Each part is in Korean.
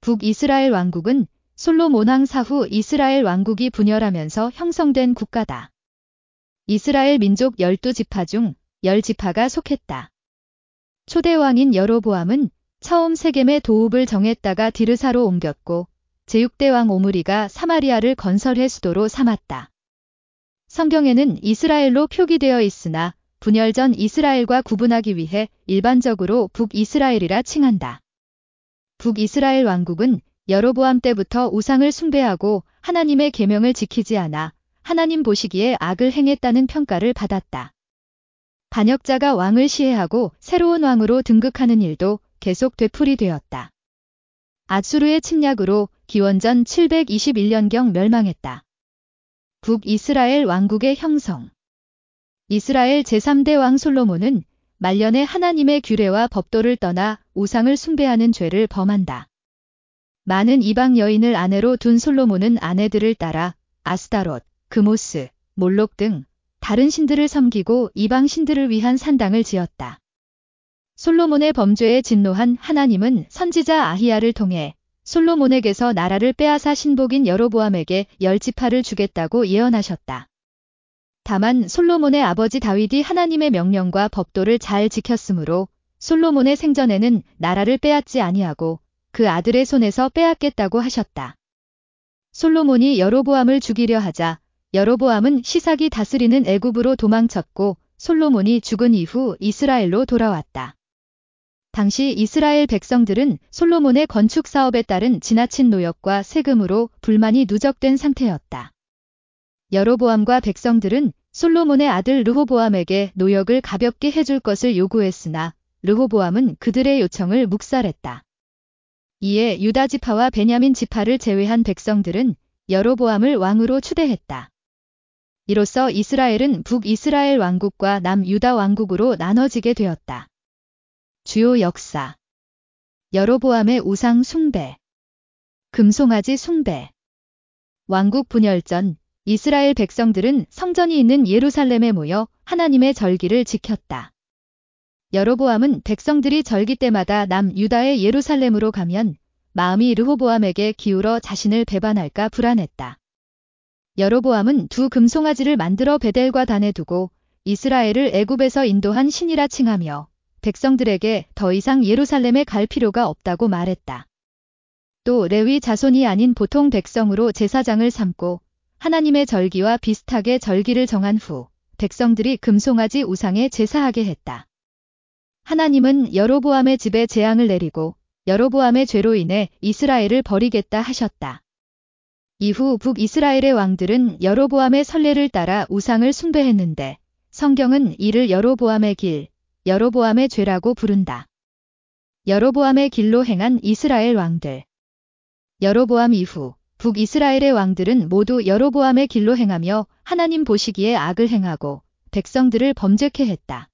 북이스라엘 왕국은 솔로몬 왕 사후 이스라엘 왕국이 분열하면서 형성된 국가다. 이스라엘 민족 12지파 중 10지파가 속했다. 초대 왕인 여로보암은 처음 세겜의 도읍을 정했다가 디르사로 옮겼고 제6대 왕 오므리가 사마리아를 건설해 수도로 삼았다. 성경에는 이스라엘로 표기되어 있으나 분열 전 이스라엘과 구분하기 위해 일반적으로 북이스라엘이라 칭한다. 북이스라엘 왕국은 여로보암 때부터 우상을 숭배하고 하나님의 계명을 지키지 않아 하나님 보시기에 악을 행했다는 평가를 받았다. 반역자가 왕을 시해하고 새로운 왕으로 등극하는 일도 계속 되풀이되었다. 아수르의 침략으로 기원전 721년경 멸망했다. 북이스라엘 왕국의 형성. 이스라엘 제3대 왕 솔로몬은 말년에 하나님의 규례와 법도를 떠나 우상을 숭배하는 죄를 범한다. 많은 이방 여인을 아내로 둔 솔로몬은 아내들을 따라 아스타롯, 그모스, 몰록 등 다른 신들을 섬기고 이방 신들을 위한 산당을 지었다. 솔로몬의 범죄에 진노한 하나님은 선지자 아히야를 통해 솔로몬에게서 나라를 빼앗아 신복인 여로보암에게 10지파를 주겠다고 예언하셨다. 다만 솔로몬의 아버지 다윗이 하나님의 명령과 법도를 잘 지켰으므로 솔로몬의 생전에는 나라를 빼앗지 아니하고 그 아들의 손에서 빼앗겠다고 하셨다. 솔로몬이 여로보암을 죽이려 하자 여로보암은 시삭이 다스리는 애굽으로 도망쳤고 솔로몬이 죽은 이후 이스라엘로 돌아왔다. 당시 이스라엘 백성들은 솔로몬의 건축 사업에 따른 지나친 노역과 세금으로 불만이 누적된 상태였다. 여로보암과 백성들은 솔로몬의 아들 르호보암에게 노역을 가볍게 해줄 것을 요구했으나 르호보암은 그들의 요청을 묵살했다. 이에 유다 지파와 베냐민 지파를 제외한 백성들은 여로보암을 왕으로 추대했다. 이로써 이스라엘은 북이스라엘 왕국과 남유다 왕국으로 나눠지게 되었다. 주요 역사. 여로보암의 우상 숭배. 금송아지 숭배. 왕국 분열 전 이스라엘 백성들은 성전이 있는 예루살렘에 모여 하나님의 절기를 지켰다. 여로보암은 백성들이 절기 때마다 남유다의 예루살렘으로 가면 마음이 르호보암에게 기울어 자신을 배반할까 불안했다. 여로보암은 두 금송아지를 만들어 베델과 단에 두고 이스라엘을 애굽에서 인도한 신이라 칭하며 백성들에게 더 이상 예루살렘에 갈 필요가 없다고 말했다. 또 레위 자손이 아닌 보통 백성으로 제사장을 삼고 하나님의 절기와 비슷하게 절기를 정한 후 백성들이 금송아지 우상에 제사하게 했다. 하나님은 여로보암의 집에 재앙을 내리고 여로보암의 죄로 인해 이스라엘을 버리겠다 하셨다. 이후 북이스라엘의 왕들은 여로보암의 선례를 따라 우상을 숭배했는데 성경은 이를 여로보암의 길, 여로보암의 죄라고 부른다. 여로보암의 길로 행한 이스라엘 왕들. 여로보암 이후 북이스라엘의 왕들은 모두 여로보암의 길로 행하며 하나님 보시기에 악을 행하고 백성들을 범죄케 했다.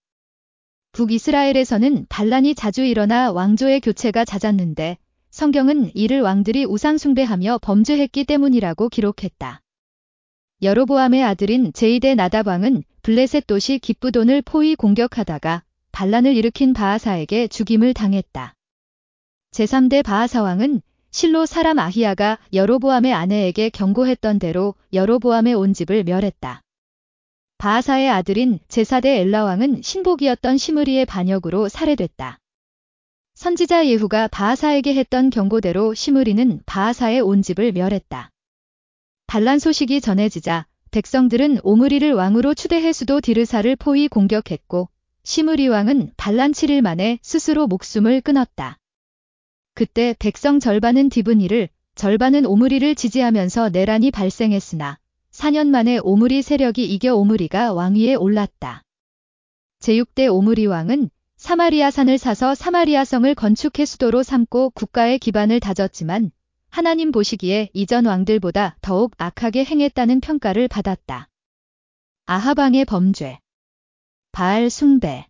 북이스라엘에서는 반란이 자주 일어나 왕조의 교체가 잦았는데 성경은 이를 왕들이 우상 숭배하며 범죄했기 때문이라고 기록했다. 여로보암의 아들인 제2대 나답 왕은 블레셋 도시 기브돈을 포위 공격하다가 반란을 일으킨 바아사에게 죽임을 당했다. 제3대 바아사 왕은 실로 사람 아히야가 여로보암의 아내에게 경고했던 대로 여로보암의 온 집을 멸했다. 바아사의 아들인 제4대 엘라 왕은 신복이었던 시므리의 반역으로 살해됐다. 선지자 예후가 바아사에게 했던 경고대로 시므리는 바아사의 온 집을 멸했다. 반란 소식이 전해지자 백성들은 오므리를 왕으로 추대해 수도 디르사를 포위 공격했고 시므리 왕은 반란 7일 만에 스스로 목숨을 끊었다. 그때 백성 절반은 디브니를, 절반은 오므리를 지지하면서 내란이 발생했으나 4년 만에 오므리 세력이 이겨 오므리가 왕위에 올랐다. 제6대 오므리 왕은 사마리아 산을 사서 사마리아 성을 건축해 수도로 삼고 국가의 기반을 다졌지만 하나님 보시기에 이전 왕들보다 더욱 악하게 행했다는 평가를 받았다. 아합 왕의 범죄. 바알 숭배.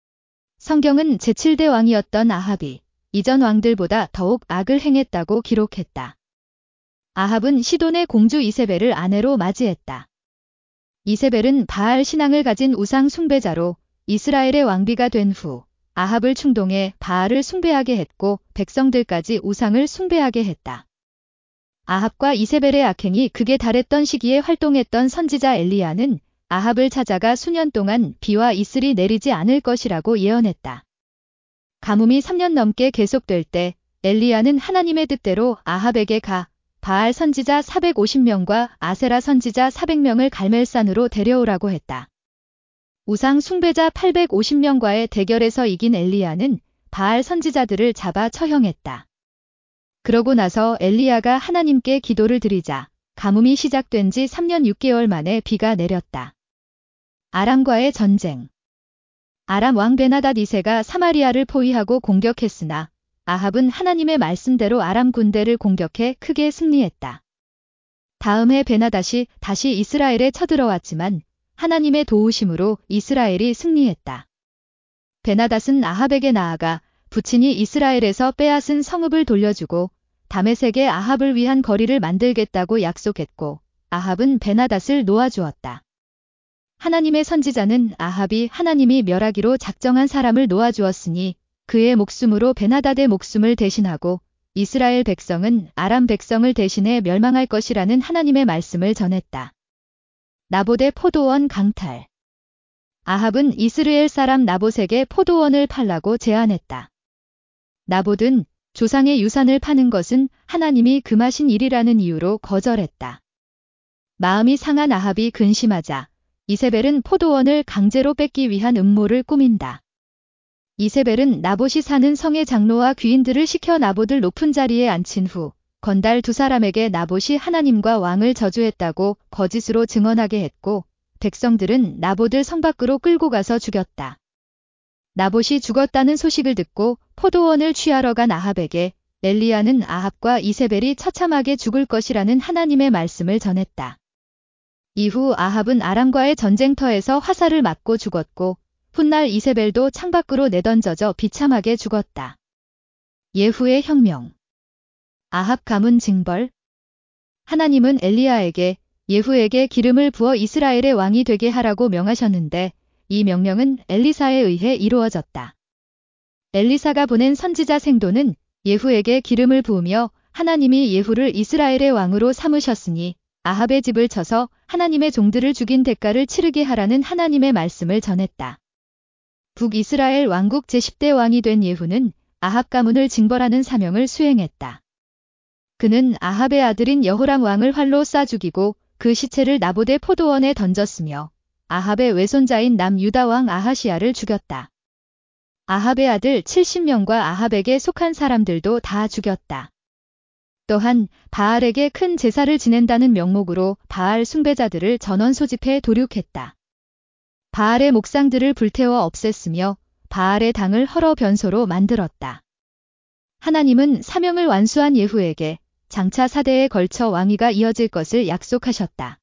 성경은 제7대 왕이었던 아합이 이전 왕들보다 더욱 악을 행했다고 기록했다. 아합은 시돈의 공주 이세벨을 아내로 맞이했다. 이세벨은 바알 신앙을 가진 우상 숭배자로 이스라엘의 왕비가 된 후 아합을 충동해 바알을 숭배하게 했고 백성들까지 우상을 숭배하게 했다. 아합과 이세벨의 악행이 극에 달했던 시기에 활동했던 선지자 엘리야는 아합을 찾아가 수년 동안 비와 이슬이 내리지 않을 것이라고 예언했다. 가뭄이 3년 넘게 계속될 때 엘리야는 하나님의 뜻대로 아합에게 가 바알 선지자 450명과 아세라 선지자 400명을 갈멜산으로 데려오라고 했다. 우상 숭배자 850명과의 대결에서 이긴 엘리야는 바알 선지자들을 잡아 처형했다. 그러고 나서 엘리야가 하나님께 기도를 드리자 가뭄이 시작된 지 3년 6개월 만에 비가 내렸다. 아람과의 전쟁. 아람 왕 베나닷 2세가 사마리아를 포위하고 공격했으나 아합은 하나님의 말씀대로 아람 군대를 공격해 크게 승리했다. 다음 해 베나닷이 다시 이스라엘에 쳐들어왔지만 하나님의 도우심으로 이스라엘이 승리했다. 베나닷은 아합에게 나아가 부친이 이스라엘에서 빼앗은 성읍을 돌려주고 다메섹에 아합을 위한 거리를 만들겠다고 약속했고 아합은 베나닷을 놓아주었다. 하나님의 선지자는 아합이 하나님이 멸하기로 작정한 사람을 놓아주었으니 그의 목숨으로 베나닷의 목숨을 대신하고 이스라엘 백성은 아람 백성을 대신해 멸망할 것이라는 하나님의 말씀을 전했다. 나봇의 포도원 강탈. 아합은 이스라엘 사람 나봇에게 포도원을 팔라고 제안했다. 나봇은 조상의 유산을 파는 것은 하나님이 금하신 일이라는 이유로 거절했다. 마음이 상한 아합이 근심하자 이세벨은 포도원을 강제로 뺏기 위한 음모를 꾸민다. 이세벨은 나봇이 사는 성의 장로와 귀인들을 시켜 나봇을 높은 자리에 앉힌 후 건달 두 사람에게 나봇이 하나님과 왕을 저주했다고 거짓으로 증언하게 했고 백성들은 나봇을 성 밖으로 끌고 가서 죽였다. 나봇이 죽었다는 소식을 듣고 포도원을 취하러 간 아합에게 엘리야는 아합과 이세벨이 처참하게 죽을 것이라는 하나님의 말씀을 전했다. 이후 아합은 아람과의 전쟁터에서 화살을 맞고 죽었고 훗날 이세벨도 창밖으로 내던져져 비참하게 죽었다. 예후의 혁명. 아합 가문 징벌. 하나님은 엘리야에게 예후에게 기름을 부어 이스라엘의 왕이 되게 하라고 명하셨는데 이 명령은 엘리사에 의해 이루어졌다. 엘리사가 보낸 선지자 생도는 예후에게 기름을 부으며 하나님이 예후를 이스라엘의 왕으로 삼으셨으니 아합의 집을 쳐서 하나님의 종들을 죽인 대가를 치르게 하라는 하나님의 말씀을 전했다. 북이스라엘 왕국 제10대 왕이 된 예후는 아합 가문을 징벌하는 사명을 수행했다. 그는 아합의 아들인 여호람 왕을 활로 쏴 죽이고 그 시체를 나봇의 포도원에 던졌으며 아합의 외손자인 남유다 왕 아하시야를 죽였다. 아합의 아들 70명과 아합에게 속한 사람들도 다 죽였다. 또한 바알에게 큰 제사를 지낸다는 명목으로 바알 숭배자들을 전원 소집해 도륙했다. 바알의 목상들을 불태워 없앴으며 바알의 당을 헐어 변소로 만들었다. 하나님은 사명을 완수한 예후에게 장차 4대에 걸쳐 왕위가 이어질 것을 약속하셨다.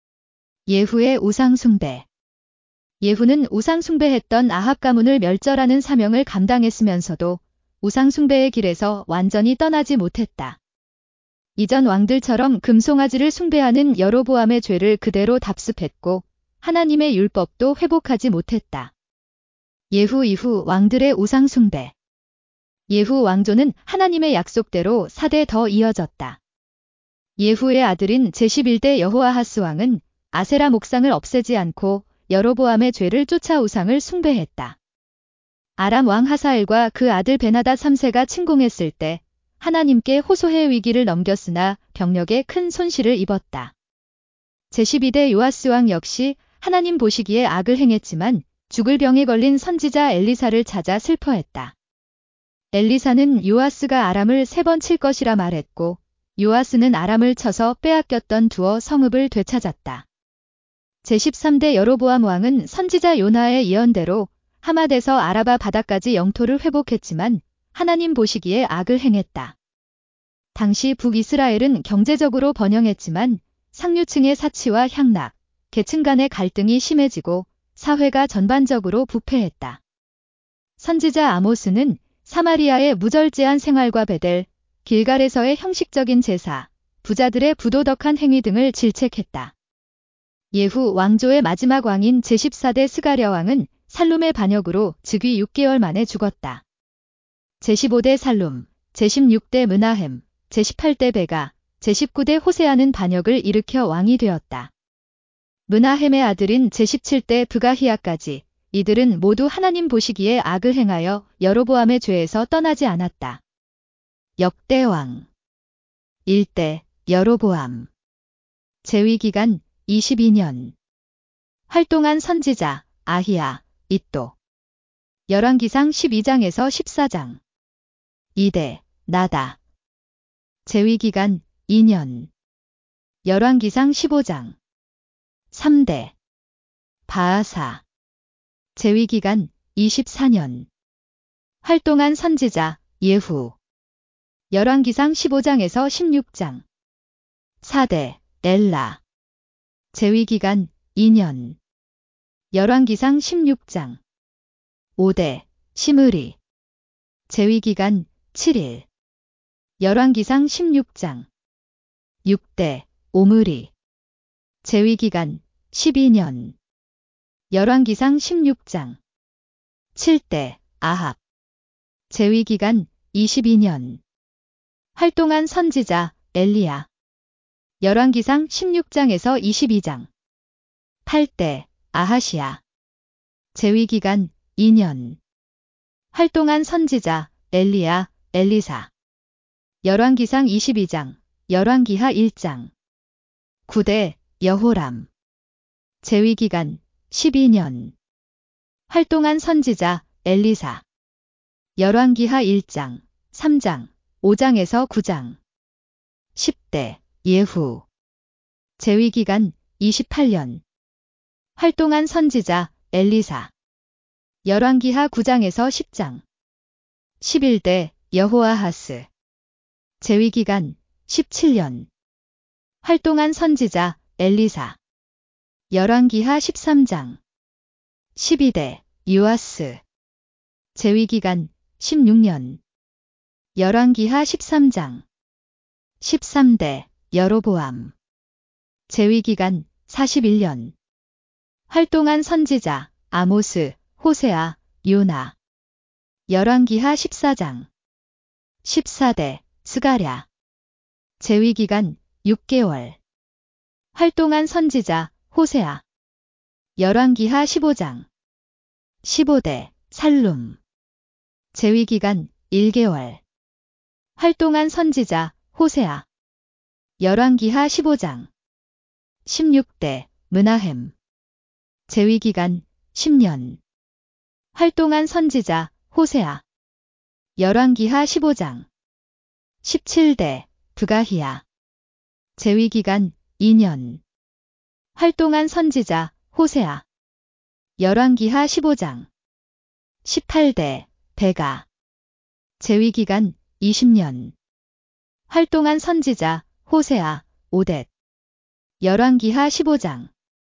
예후의 우상숭배. 예후는 우상숭배했던 아합 가문을 멸절하는 사명을 감당했으면서도 우상숭배의 길에서 완전히 떠나지 못했다. 이전 왕들처럼 금송아지를 숭배하는 여로보암의 죄를 그대로 답습했고 하나님의 율법도 회복하지 못했다. 예후 이후 왕들의 우상숭배. 예후 왕조는 하나님의 약속대로 4대 더 이어졌다. 예후의 아들인 제11대 여호아하스 왕은 아세라 목상을 없애지 않고 여로보암의 죄를 쫓아 우상을 숭배했다. 아람 왕 하사엘과 그 아들 베나닷 3세가 침공했을 때 하나님께 호소해 위기를 넘겼으나 병력에 큰 손실을 입었다. 제12대 요아스 왕 역시 하나님 보시기에 악을 행했지만 죽을 병에 걸린 선지자 엘리사를 찾아 슬퍼했다. 엘리사는 요아스가 아람을 3번 칠 것이라 말했고 요아스는 아람을 쳐서 빼앗겼던 두어 성읍을 되찾았다. 제13대 여로보암 왕은 선지자 요나의 예언대로 하맛에서 아라바 바다까지 영토를 회복했지만 하나님 보시기에 악을 행했다. 당시 북이스라엘은 경제적으로 번영했지만 상류층의 사치와 향락, 계층 간의 갈등이 심해지고 사회가 전반적으로 부패했다. 선지자 아모스는 사마리아의 무절제한 생활과 베델, 길갈에서의 형식적인 제사, 부자들의 부도덕한 행위 등을 질책했다. 예후 왕조의 마지막 왕인 제14대 스가랴 왕은 살룸의 반역으로 즉위 6개월 만에 죽었다. 제15대 살룸, 제16대 므나헴, 제18대 베가, 제19대 호세아는 반역을 일으켜 왕이 되었다. 므나헴의 아들인 제17대 브가히야까지 이들은 모두 하나님 보시기에 악을 행하여 여로보암의 죄에서 떠나지 않았다. 역대왕 1대 여로보암 재위기간 22년 활동한 선지자 아히야, 잇도 열왕기상 12장에서 14장 2대 나다 재위기간 2년 열왕기상 15장 3대 바아사 재위기간 24년 활동한 선지자 예후 열왕기상 15장에서 16장 4대 엘라 재위기간 2년 열왕기상 16장 5대 시므리 재위기간 7일 열왕기상 16장 6대 오므리 재위기간 12년 열왕기상 16장 7대 아합 재위기간 22년 활동한 선지자 엘리야 열왕기상 16장에서 22장 8대 아하시야 재위기간 2년 활동한 선지자 엘리야 엘리사 열왕기상 22장 열왕기하 1장 9대 여호람 재위기간 12년 활동한 선지자 엘리사 열왕기하 1장 3장 5장에서 9장 10대 예후 재위기간 28년 활동한 선지자 엘리사 열왕기하 9장에서 10장 11대 여호아하스 재위기간 17년 활동한 선지자 엘리사 열왕기하 13장 12대 요아스 재위기간 16년 열왕기하 13장 13대 여로보암 재위기간 41년 활동한 선지자 아모스 호세아 요나 열왕기하 14장 14대 스가랴 재위기간 6개월 활동한 선지자 호세아 열왕기하 15장 15대 살룸 재위기간 1개월 활동한 선지자 호세아 열왕기하 15장 16대 므나헴 재위기간 10년 활동한 선지자 호세아 열왕기하 15장 17대 브가히야 재위기간 2년 활동한 선지자 호세아 열왕기하 15장 18대 베가 재위기간 20년 활동한 선지자 호세아 오뎃 열왕기하 15장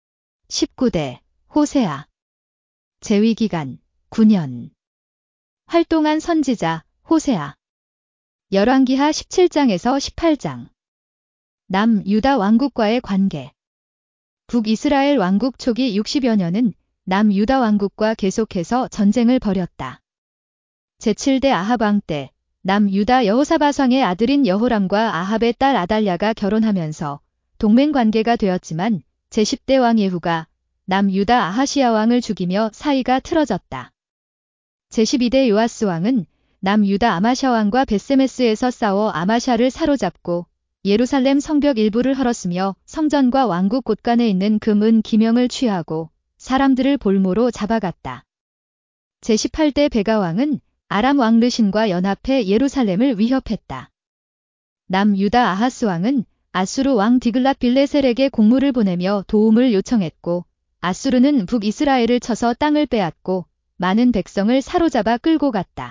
19대 호세아 재위기간 9년 활동한 선지자 호세아 열왕기하 17장에서 18장 남유다 왕국과의 관계 북이스라엘 왕국 초기 60여 년은 남유다 왕국과 계속해서 전쟁을 벌였다. 제7대 아합 왕 때 남유다 여호사밧 왕의 아들인 여호람과 아합의 딸 아달랴가 결혼하면서 동맹관계가 되었지만 제10대 왕 예후가 남유다 아하시야 왕을 죽이며 사이가 틀어졌다. 제12대 요아스 왕은 남유다 아마샤 왕과 벳세메스에서 싸워 아마샤를 사로잡고 예루살렘 성벽 일부를 헐었으며 성전과 왕국 곳간에 있는 금, 은, 기명을 취하고 사람들을 볼모로 잡아갔다. 제18대 베가 왕은 아람 왕 르신과 연합해 예루살렘을 위협했다. 남유다 아하스 왕은 아수르 왕 디글랏 빌레셀에게 공물을 보내며 도움을 요청했고 아수르는 북이스라엘을 쳐서 땅을 빼앗고 많은 백성을 사로잡아 끌고 갔다.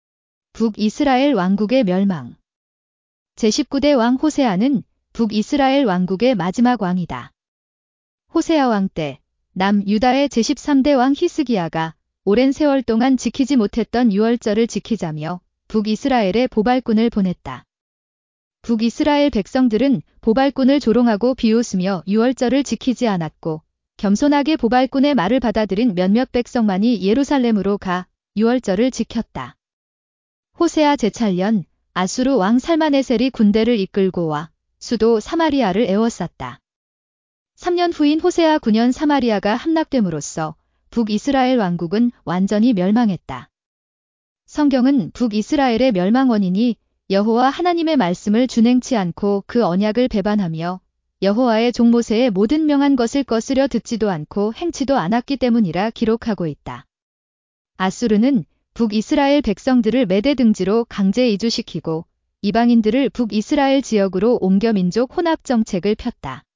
북이스라엘 왕국의 멸망 제19대 왕 호세아는 북이스라엘 왕국의 마지막 왕이다. 호세아 왕 때 남유다의 제13대 왕 히스기야가 오랜 세월 동안 지키지 못했던 유월절을 지키자며 북이스라엘에 보발꾼을 보냈다. 북이스라엘 백성들은 보발꾼을 조롱하고 비웃으며 유월절을 지키지 않았고 겸손하게 보발꾼의 말을 받아들인 몇몇 백성만이 예루살렘으로 가 유월절을 지켰다. 호세아 제8년 아수르 왕 살마네셀이 군대를 이끌고 와 수도 사마리아를 에워쌌다. 3년 후인 호세아 9년 사마리아가 함락됨으로써 북이스라엘 왕국은 완전히 멸망했다. 성경은 북이스라엘의 멸망 원인이 여호와 하나님의 말씀을 준행치 않고 그 언약을 배반하며 여호와의 종 모세의 모든 명한 것을 거스려 듣지도 않고 행치도 않았기 때문이라 기록하고 있다. 아수르는 북이스라엘 백성들을 메대 등지로 강제 이주시키고 이방인들을 북이스라엘 지역으로 옮겨 민족 혼합 정책을 폈다.